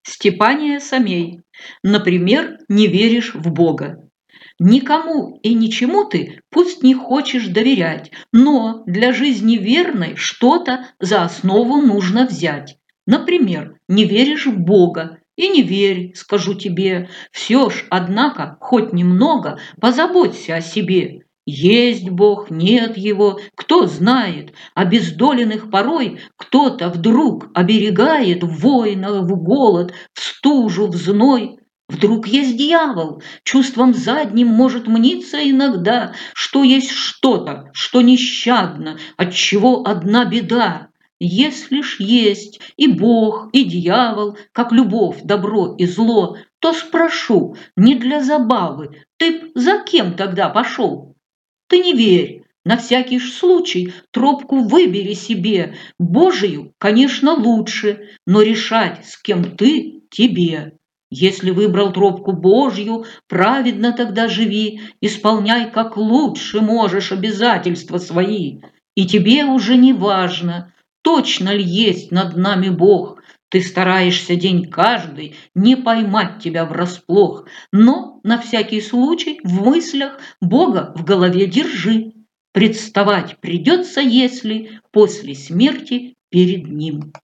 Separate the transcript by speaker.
Speaker 1: Степания Самей. Например, не веришь в Бога. Никому и ничему ты пусть не хочешь доверять, но для жизни верной что-то за основу нужно взять. Например, не веришь в Бога, и не верь, скажу тебе, все ж, однако, хоть немного позаботься о себе. Есть Бог, нет Его, кто знает, обездоленных порой кто-то вдруг оберегает в войнах, в голод, в стужу, в зной. Вдруг есть дьявол, чувством задним может мниться иногда, что есть что-то, что нещадно, отчего одна беда. Если ж есть и Бог, и дьявол, как любовь, добро и зло, то спрошу, не для забавы, ты б за кем тогда пошел? Ты не верь, на всякий ж случай тропку выбери себе, Божию, конечно, лучше, но решать, с кем ты, тебе. Если выбрал тропку Божью, праведно тогда живи, исполняй как лучше можешь обязательства свои. И тебе уже не важно, точно ли есть над нами Бог. Ты стараешься день каждый не поймать тебя врасплох, но на всякий случай в мыслях Бога в голове держи. Представать придется, если после смерти перед Ним.